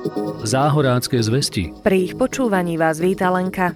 Záhorácké zvesti. Pri ich počúvaní vás víta Lenka.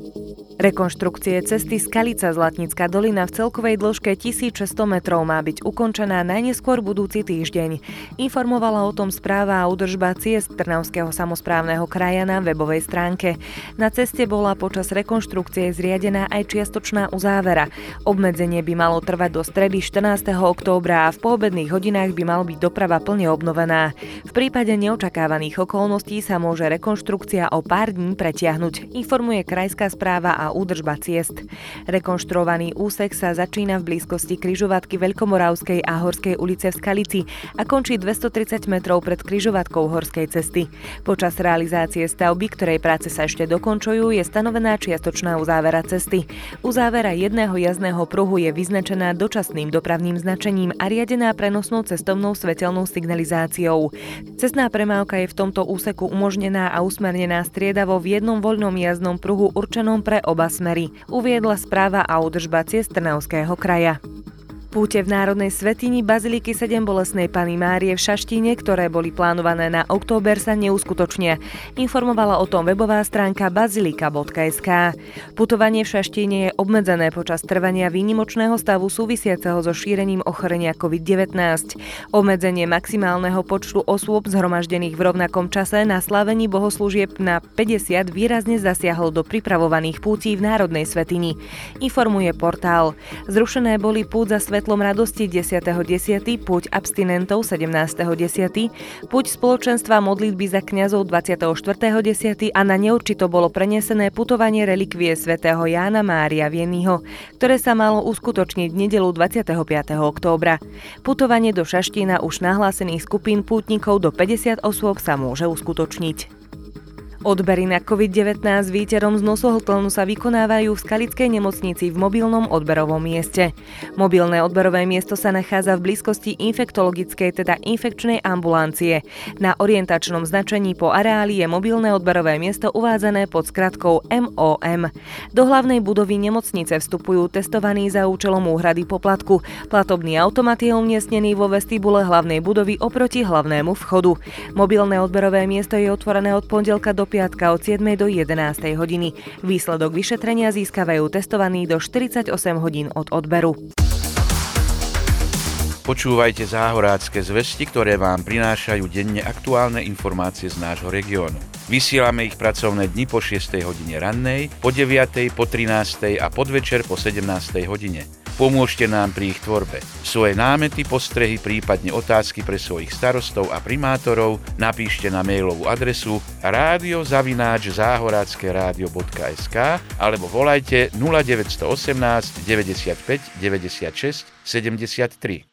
Rekonštrukcie cesty Skalica-Zlatnická dolina v celkovej dĺžke 1600 metrov má byť ukončená najneskôr budúci týždeň. Informovala o tom správa a údržba ciest Trnavského samosprávneho kraja na webovej stránke. Na ceste bola počas rekonštrukcie zriadená aj čiastočná uzávera. Obmedzenie by malo trvať do stredy 14. októbra a v poobedných hodinách by mala byť doprava plne obnovená. V prípade neočakávaných okolností sa môže rekonštrukcia o pár dní pretiahnuť, informuje krajská správa a údržba ciest. Rekonštruovaný úsek sa začína v blízkosti križovatky Veľkomoravskej a Horskej ulice v Skalici a končí 230 metrov pred križovatkou Horskej cesty. Počas realizácie stavby, ktorej práce sa ešte dokončujú, je stanovená čiastočná uzávera cesty. Uzávera jedného jazdného pruhu je vyznačená dočasným dopravným značením a riadená prenosnou cestovnou svetelnou signalizáciou. Cestná premávka je v tomto úseku umožnená a usmernená striedavo v jednom voľnom jazdnom pruhu určenom pre oba smery, uviedla správa a údržba ciest Trnavského kraja. Púte v Národnej svätyni Baziliky 7 Bolestnej Panny Márie v Šaštíne, ktoré boli plánované na október, sa neuskutočnia. Informovala o tom webová stránka bazilika.sk. Putovanie v Šaštíne je obmedzené počas trvania výnimočného stavu súvisiaceho so šírením ochorenia COVID-19. Obmedzenie maximálneho počtu osôb zhromaždených v rovnakom čase na slávení bohoslúžieb na 50 výrazne zasiahlo do pripravovaných pútí v Národnej svätyni. Informuje portál. Zrušené boli púť za Svetlom radosti 10.10., púť abstinentov 17.10., púť spoločenstva modlitby za kňazov 24.10. a na neurčito bolo prenesené putovanie relikvie svätého Jána Mária Vianneyho, ktoré sa malo uskutočniť v nedeľu 25. októbra. Putovanie do Šaštína už nahlásených skupín pútnikov do 50 osôb sa môže uskutočniť. Odbery na COVID-19 výterom z nosohltĺnu sa vykonávajú v Skalickej nemocnici v mobilnom odberovom mieste. Mobilné odberové miesto sa nachádza v blízkosti infektologickej, teda infekčnej ambulancie. Na orientačnom značení po areáli je mobilné odberové miesto uvádzané pod skratkou MOM. Do hlavnej budovy nemocnice vstupujú testovaní za účelom úhrady poplatku. Platobný automat je umiestnený vo vestibule hlavnej budovy oproti hlavnému vchodu. Mobilné odberové miesto je otvorené od pondelka do piatka od 7. do 11. hodiny. Výsledok vyšetrenia získavajú testovaní do 48 hodín od odberu. Počúvajte Záhorácké zvesti, ktoré vám prinášajú denne aktuálne informácie z nášho regiónu. Vysielame ich pracovné dni po 6. hodine rannej, po 9., po 13. a podvečer po 17. hodine. Pomôžte nám pri ich tvorbe. Svoje námety, postrehy, prípadne otázky pre svojich starostov a primátorov napíšte na mailovú adresu radio@zahorackeradio.sk alebo volajte 0918 95 96 73.